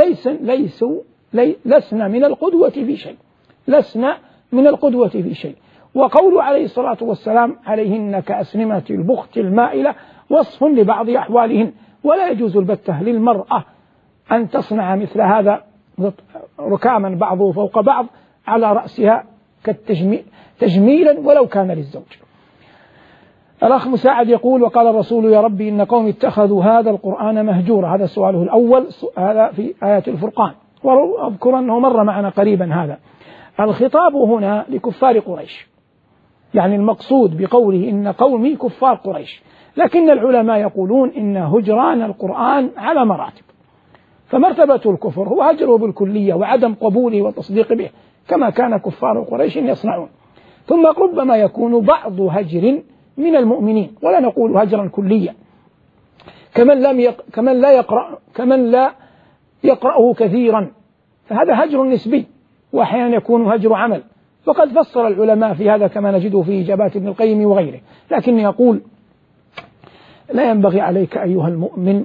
لسنا من القدوة في شيء، لسنا من القدوة في شيء. وقول عليه الصلاة والسلام: عليهن كأسنمة البخت المائلة، وصف لبعض أحوالهن، ولا يجوز البتة للمرأة أن تصنع مثل هذا ركاما بعضه فوق بعض على رأسها تجميلا ولو كان للزوج. الأخ مساعد يقول: وقال الرسول: يا ربي إن قوم اتخذوا هذا القرآن مهجورا. هذا سؤاله الأول، هذا في آية الفرقان، وأذكر أنه مر معنا قريبا. هذا الخطاب هنا لكفار قريش، يعني المقصود بقوله إن قومي كفار قريش، لكن العلماء يقولون إن هجران القرآن على مراتب، فمرتبة الكفر هو هجره بالكلية وعدم قبوله والتصديق به كما كان كفار قريش يصنعون، ثم ربما يكون بعض هجر من المؤمنين، ولا نقول هجرا كليا، كمن لا يقرأه كثيرا، فهذا هجر نسبي، وأحيانا يكون هجر عمل، وقد فصل العلماء في هذا كما نجده في إجابات ابن القيم وغيره. لكني أقول: لا ينبغي عليك أيها المؤمن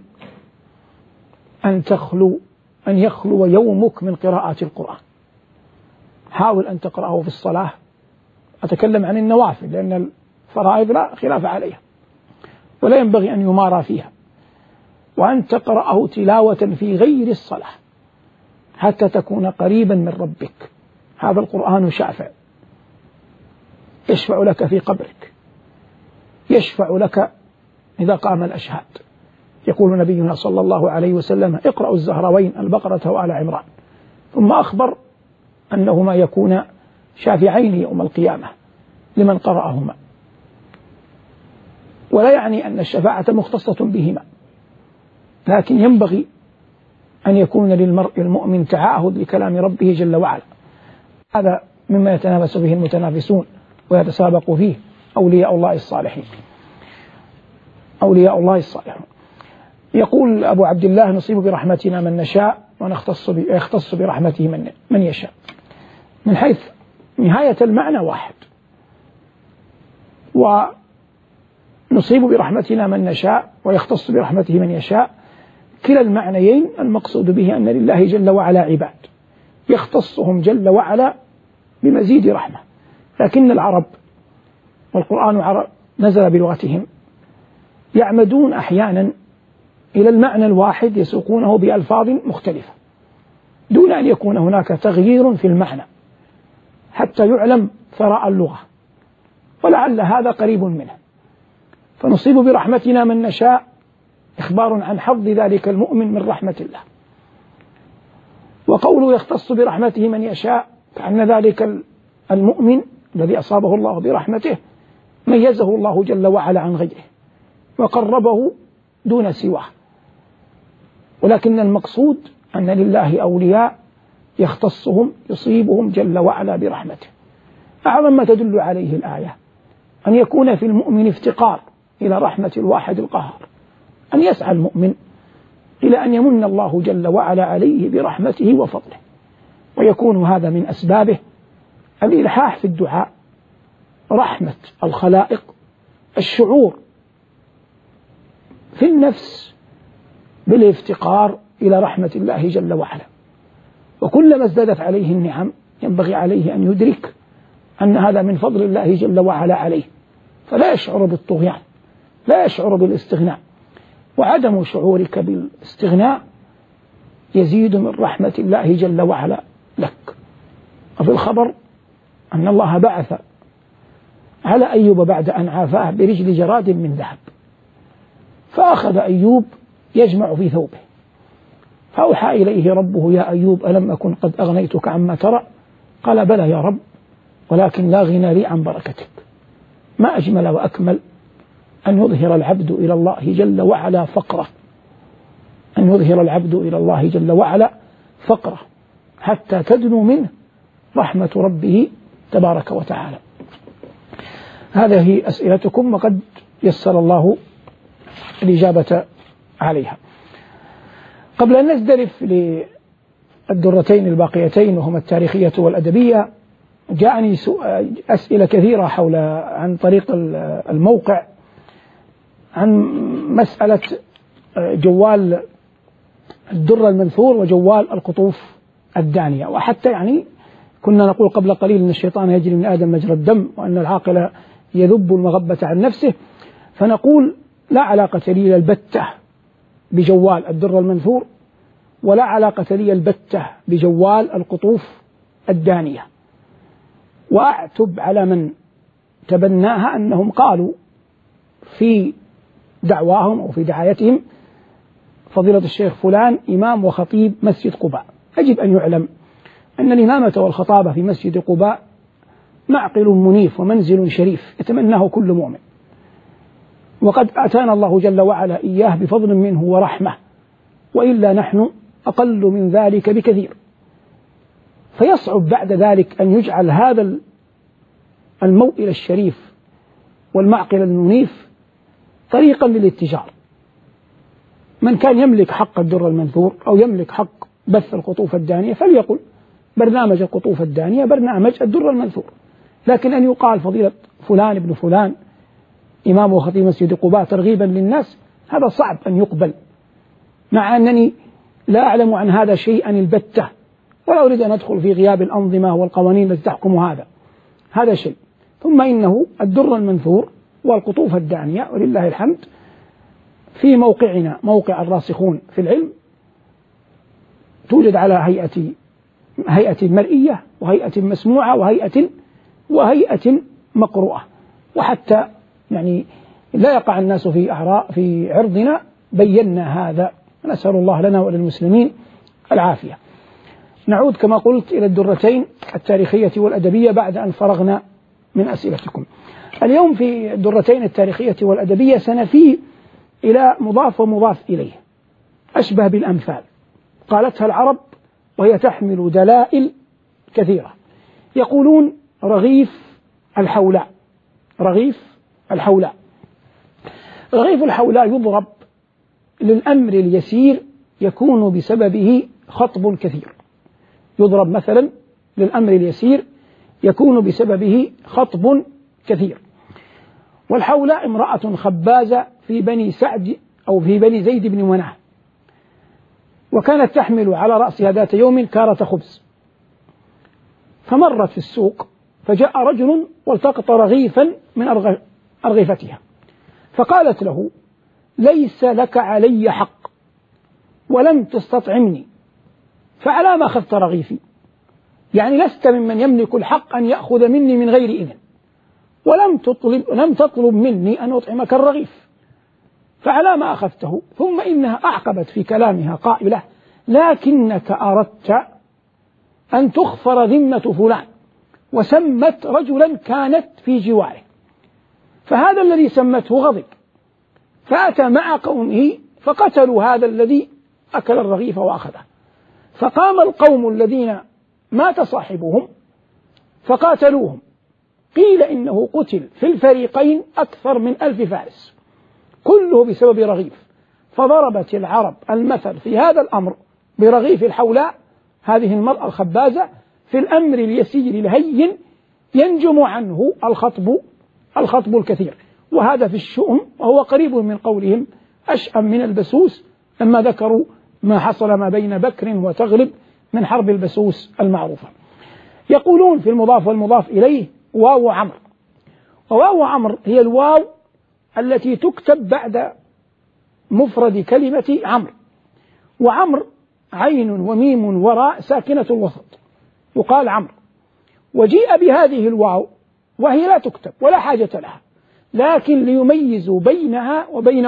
أن يخلو يومك من قراءة القرآن. حاول أن تقرأه في الصلاة، أتكلم عن النوافل لأن الفرائض لا خلاف عليها، ولا ينبغي أن يمارى فيها، وأن تقرأه تلاوة في غير الصلاة حتى تكون قريبا من ربك. هذا القرآن شافع، يشفع لك في قبرك، يشفع لك إذا قام الأشهاد. يقول نبينا صلى الله عليه وسلم: اقرأوا الزهروين البقرة وآل عمران، ثم أخبر أنهما يكون شافعين يوم القيامة لمن قرأهما، ولا يعني أن الشفاعة مختصة بهما، لكن ينبغي أن يكون للمرء المؤمن تعاهد لكلام ربه جل وعلا. هذا مما يتنافس به المتنافسون ويتسابق فيه أولياء الله الصالحين، أولياء الله الصالحون. يقول أبو عبد الله: نصيب برحمتنا من نشاء ويختص برحمته من يشاء. من حيث نهاية المعنى واحد، ونصيب برحمتنا من نشاء ويختص برحمته من يشاء، كلا المعنيين المقصود به أن لله جل وعلا عباد يختصهم جل وعلا بمزيد رحمة، لكن العرب والقرآن نزل بلغتهم يعمدون أحيانا إلى المعنى الواحد يسوقونه بألفاظ مختلفة دون أن يكون هناك تغيير في المعنى حتى يعلم ثراء اللغة، ولعل هذا قريب منه. فنصيب برحمتنا من نشاء إخبار عن حظ ذلك المؤمن من رحمة الله. وقوله يختص برحمته من يشاء، كأن ذلك المؤمن الذي أصابه الله برحمته ميزه الله جل وعلا عن غيره وقربه دون سواه. ولكن المقصود أن لله أولياء يختصهم يصيبهم جل وعلا برحمته. أعظم ما تدل عليه الآية أن يكون في المؤمن افتقار إلى رحمة الواحد القهار، أن يسعى المؤمن إلى أن يمن الله جل وعلا عليه برحمته وفضله، ويكون هذا من أسبابه الإلحاح في الدعاء، رحمة الخلائق، الشعور في النفس بالافتقار إلى رحمة الله جل وعلا. وكلما ازدادت عليه النعم ينبغي عليه أن يدرك أن هذا من فضل الله جل وعلا عليه، فلا يشعر بالطغيان، لا يشعر بالاستغناء. وعدم شعورك بالاستغناء يزيد من رحمة الله جل وعلا لك. وفي الخبر أن الله بعث على أيوب بعد أن عافاه برجل جراد من ذهب، فأخذ أيوب يجمع في ثوبه، فأوحى إليه ربه يا أيوب ألم أكن قد أغنيتك عما ترى؟ قال بلى يا رب، ولكن لا غنى لي عن بركتك. ما أجمل وأكمل أن يظهر العبد إلى الله جل وعلا فقره، أن يظهر العبد إلى الله جل وعلا فقره حتى تدنو منه رحمة ربه تبارك وتعالى. هذه أسئلتكم وقد يسر الله الإجابة عليها. قبل أن نزدلف للدرتين الباقيتين وهما التاريخية والأدبية، جاءني أسئلة كثيرة حول عن طريق الموقع عن مسألة جوال الدر المنثور وجوال القطوف الدانية. وحتى يعني كنا نقول قبل قليل أن الشيطان يجري من آدم مجرى الدم، وأن العاقل يذب المغبة عن نفسه، فنقول لا علاقة لي البتة بجوال الدر المنثور، ولا علاقة لي البتة بجوال القطوف الدانية. وأعتب على من تبناها أنهم قالوا في دعواهم أو في دعايتهم فضيلة الشيخ فلان إمام وخطيب مسجد قباء. يجب أن يعلم أن الإمامة والخطابة في مسجد قباء معقل منيف ومنزل شريف يتمناه كل مؤمن، وقد أتانا الله جل وعلا إياه بفضل منه ورحمة، وإلا نحن أقل من ذلك بكثير. فيصعب بعد ذلك أن يجعل هذا الموئل الشريف والمعقل المنيف طريقا للاتجار. من كان يملك حق الدر المنثور أو يملك حق بث القطوف الدانية فليقل برنامج القطوف الدانية برنامج الدر المنثور، لكن أن يقال فضيلة فلان ابن فلان إمام وخطيب مسجد قباء ترغيبا للناس، هذا صعب أن يقبل، مع أنني لا أعلم عن هذا شيئا البتة، ولا أريد أن أدخل في غياب الأنظمة والقوانين التي تحكم هذا شيء. ثم إنه الدر المنثور والقطوف الدانية ولله الحمد في موقعنا موقع الراسخون في العلم توجد على هيئة مرئية وهيئة مسموعة وهيئة مقروءة، وحتى يعني لا يقع الناس في عرضنا بينا هذا، نسأل الله لنا وللمسلمين العافية. نعود كما قلت إلى الدرتين التاريخية والأدبية بعد أن فرغنا من أسئلتكم. اليوم في الدرتين التاريخية والأدبية سنفي إلى مضاف ومضاف إليه أشبه بالأمثال قالتها العرب وهي تحمل دلائل كثيرة. يقولون رغيف الحولاء. رغيف الحولاء يضرب للأمر اليسير يكون بسببه خطب كثير. يضرب مثلا للأمر اليسير يكون بسببه خطب كثير. والحولاء امرأة خبازة في بني سعد أو في بني زيد بن مناه، وكانت تحمل على رأسها ذات يوم كارة خبز، فمرت في السوق فجاء رجل والتقط رغيفا من أرغفتها، فقالت له ليس لك علي حق ولم تستطعمني، فعلى ما أخذت رغيفي؟ يعني لست ممن يملك الحق أن يأخذ مني من غير إذن، ولم تطلب مني أن أطعمك الرغيف. فعلى ما أخذته. ثم إنها أعقبت في كلامها قائلة: لكنك أردت أن تغفر ذمة فلان، وسمت رجلا كانت في جواره، فهذا الذي سمته غضب، فأتى مع قومه فقتلوا هذا الذي أكل الرغيف وأخذه، فقام القوم الذين مات صاحبهم فقاتلوهم. قيل إنه قتل في الفريقين أكثر من 1000 فارس، كله بسبب رغيف. فضربت العرب المثل في هذا الأمر برغيف الحولاء، هذه المرأة الخبازة، في الأمر اليسير الهين ينجم عنه الخطب الكثير. وهذا في الشؤم، وهو قريب من قولهم أشأم من البسوس، لما ذكروا ما حصل ما بين بكر وتغلب من حرب البسوس المعروفة. يقولون في المضاف والمضاف إليه: واو عمرو. وواو عمرو هي الواو التي تكتب بعد مفرد كلمة عمرو، وعمرو عين وميم وراء ساكنة الوسط، يقال عمرو. وجيء بهذه الواو وهي لا تكتب ولا حاجة لها، لكن ليميزوا بينها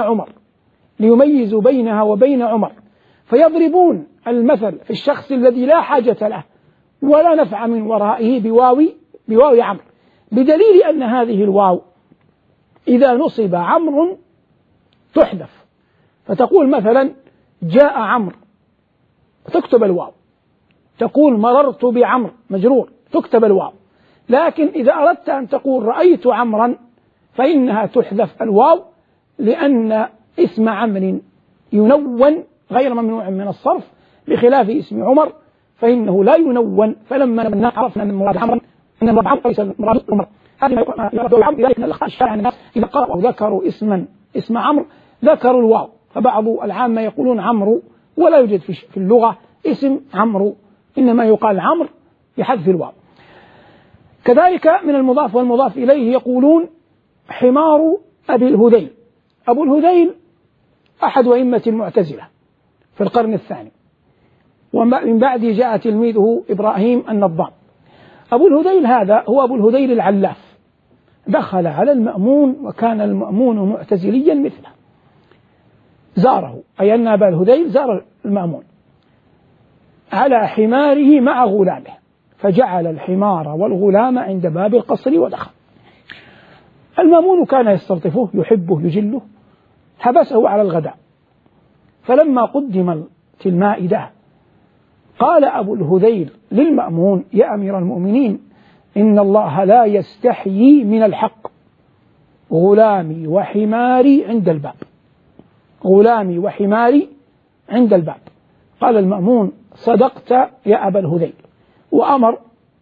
وبين عمر، فيضربون المثل في الشخص الذي لا حاجة له ولا نفع من ورائه بواو عمرو، بدليل أن هذه الواو إذا نصب عمرو تحذف، فتقول مثلا: جاء عمرو، تكتب الواو. تقول: مررت بعمرو، مجرور، تكتب الواو. لكن إذا أردت أن تقول رأيت عمرا فإنها تحذف الواو، لأن اسم عمرو ينون غير ممنوع من الصرف، بخلاف اسم عمر فإنه لا ينون. فلما عرفنا من مراد عمرو أن مراد عمرو ليس مراد عمر، هذه ما يراد عمرو، لذلك من الأخطاء الشائعة الناس إذا قرأوا ذكروا اسم عمرو ذكروا الواو، فبعض العامة يقولون عمرو ولا يوجد في اللغة اسم عمرو، إنما يقال عمرو بحذف الواو. كذلك من المضاف والمضاف إليه يقولون: حمار أبي الهذيل. أبو الهذيل أحد أئمة المعتزلة في القرن الثاني، ومن بعده جاء تلميذه إبراهيم النظام. أبو الهذيل هذا هو أبو الهذيل العلاف، دخل على المأمون وكان المأمون معتزليا مثله، زاره، أي أن أبا الهذيل زار المأمون على حماره مع غلامه، فجعل الحمار والغلام عند باب القصر ودخل. المأمون كان يستلطفه، يحبه، يجله، حبسه على الغداء، فلما قدمت المائدة قال أبو الهذيل للمأمون: يا أمير المؤمنين، إن الله لا يستحيي من الحق، غلامي وحماري عند الباب، غلامي وحماري عند الباب. قال المأمون: صدقت يا أبا الهذيل، وأمر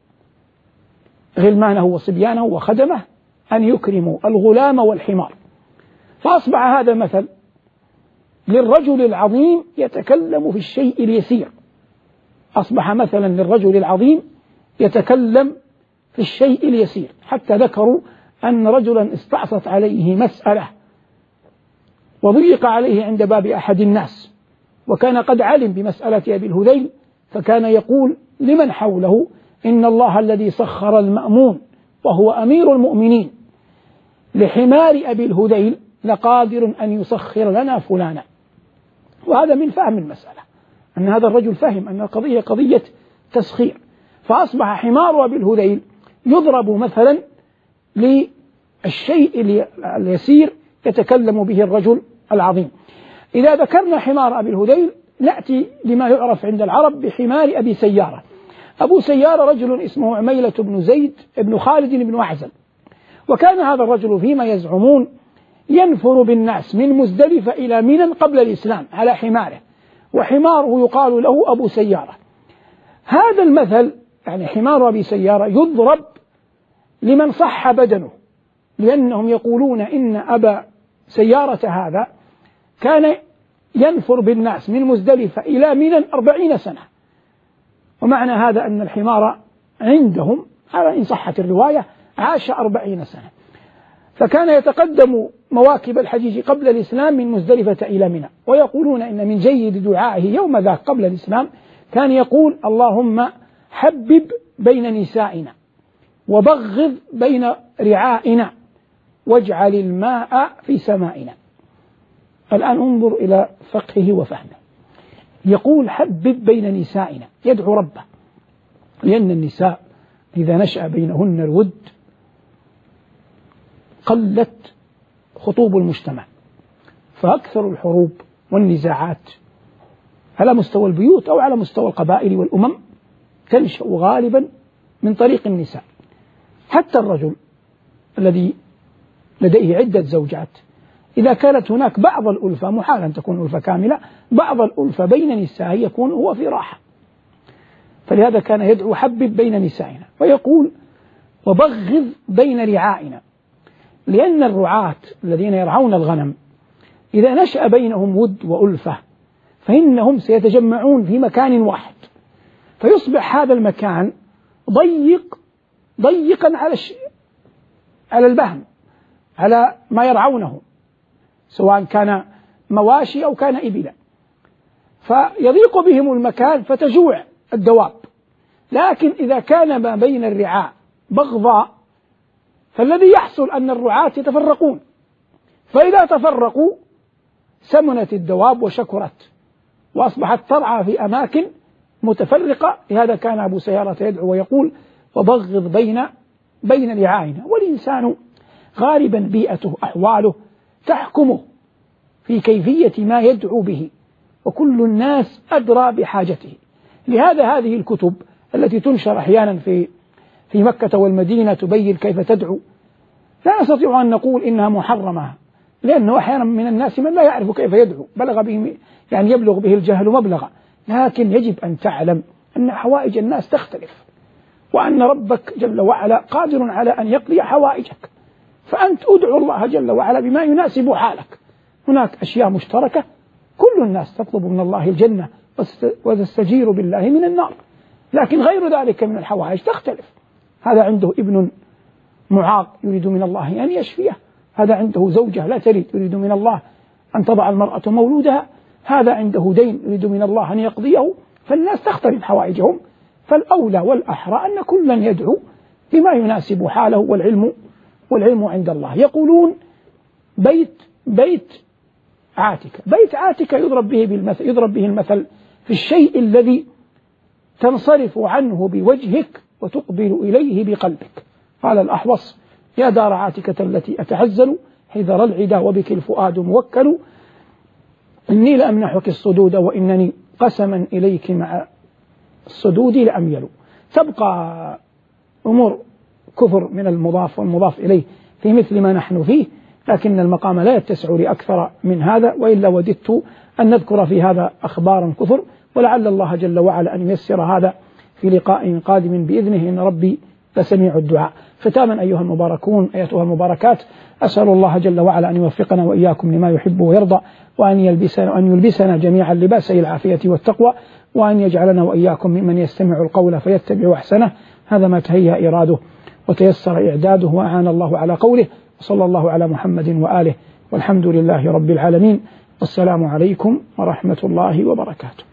غلمانه وصبيانه وخدمه أن يكرموا الغلام والحمار، فأصبح هذا مثل للرجل العظيم يتكلم في الشيء اليسير، أصبح مثلا للرجل العظيم يتكلم في الشيء اليسير، حتى ذكروا أن رجلا استعصت عليه مسألة وضيق عليه عند باب أحد الناس، وكان قد علم بمسألة أبي الهذيل، فكان يقول لمن حوله: إن الله الذي سخر المأمون وهو أمير المؤمنين لحمار أبي الهذيل لقادر أن يسخر لنا فلانا. وهذا من فهم المسألة، أن هذا الرجل فهم أن القضية قضية تسخير، فأصبح حمار أبي الهذيل يضرب مثلا للشيء اليسير يتكلم به الرجل العظيم. إذا ذكرنا حمار أبي الهذيل نأتي لما يعرف عند العرب بحمار أبي سيارة. أبو سيارة رجل اسمه عميلة بن زيد بن خالد بن وعزل، وكان هذا الرجل فيما يزعمون ينفر بالناس من مزدلفة إلى منى قبل الإسلام على حماره، وحماره يقال له أبو سيارة. هذا المثل يعني حمار أبي سيارة يضرب لمن صح بدنه، لأنهم يقولون إن أبا سيارة هذا كان ينفر بالناس من مزدلفة إلى منى 40 سنة، ومعنى هذا أن الحمار عندهم هذا إن صحت الرواية عاش 40 سنة، فكان يتقدم مواكب الحجيج قبل الإسلام من مزدلفة إلى منى. ويقولون إن من جيد دعائه يوم ذاك قبل الإسلام كان يقول: اللهم حبب بين نسائنا وبغض بين رعائنا واجعل الماء في سمائنا. الآن انظر إلى فقهه وفهمه. يقول حبب بين نسائنا، يدعو ربه، لأن النساء إذا نشأ بينهن الود قلت خطوب المجتمع، فأكثر الحروب والنزاعات على مستوى البيوت أو على مستوى القبائل والأمم تنشأ غالبا من طريق النساء. حتى الرجل الذي لديه عدة زوجات إذا كانت هناك بعض الألفة، محال أن تكون ألفة كاملة، بعض الألفة بين نساء يكون هو في راحة. فلهذا كان يدعو حبب بين نسائنا، ويقول وبغض بين رعائنا، لأن الرعاة الذين يرعون الغنم إذا نشأ بينهم ود وألفة فإنهم سيتجمعون في مكان واحد، فيصبح هذا المكان ضيقا على البهم، على ما يرعونه، سواء كان مواشي أو كان إبلا، فيضيق بهم المكان فتجوع الدواب. لكن إذا كان ما بين الرعاء بغضاء فالذي يحصل أن الرعاة يتفرقون، فإذا تفرقوا سمنت الدواب وشكرت وأصبحت ترعى في أماكن متفرقة. لهذا كان أبو سيارة يدعو ويقول وبغض بين رعائنا. والإنسان غالبا بيئته أحواله تحكمه في كيفية ما يدعو به، وكل الناس أدرى بحاجته. لهذا هذه الكتب التي تنشر أحيانا في مكة والمدينة تبين كيف تدعو لا نستطيع أن نقول إنها محرمة، لأنه أحيانا من الناس من لا يعرف كيف يدعو، يبلغ به الجهل مبلغا. لكن يجب أن تعلم أن حوائج الناس تختلف، وأن ربك جل وعلا قادر على أن يقضي حوائجك، فأنت أدعو الله جل وعلا بما يناسب حالك. هناك أشياء مشتركة، كل الناس تطلب من الله الجنة وتستجير بالله من النار، لكن غير ذلك من الحوائج تختلف. هذا عنده ابن معاق يريد من الله أن يشفيه، هذا عنده زوجة لا تلد يريد من الله أن تضع المرأة مولودها، هذا عنده دين يريد من الله أن يقضيه. فالناس تختلف حوائجهم، فالأولى والأحرى أن كلا يدعو بما يناسب حاله، والعلم عند الله. يقولون بيت عاتك يضرب به المثل في الشيء الذي تنصرف عنه بوجهك وتقبل إليه بقلبك. قال الأحوص يا دار عاتكة التي أتعزل حذر العدا وبك الفؤاد موكل، إني لأمنحك الصدود وإنني قسما إليك مع الصدود لأميل. تبقى أمور كثر من المضاف والمضاف إليه في مثل ما نحن فيه، لكن المقام لا يتسع لأكثر من هذا، وإلا وددت أن نذكر في هذا أخبارا كثر، ولعل الله جل وعلا أن ييسر هذا في لقاء قادم بإذنه، إن ربي لسميع الدعاء. ختاما أيها المباركون أيتها المباركات، أسأل الله جل وعلا أن يوفقنا وإياكم لما يحب ويرضى، وأن يلبسنا جميعا لباسي العافية والتقوى، وأن يجعلنا وإياكم ممن يستمع القول فيتبع أحسنه. هذا ما تهيأ إراده وتيسر إعداده وأعان الله على قوله، وصلى الله على محمد وآله، والحمد لله رب العالمين، والسلام عليكم ورحمة الله وبركاته.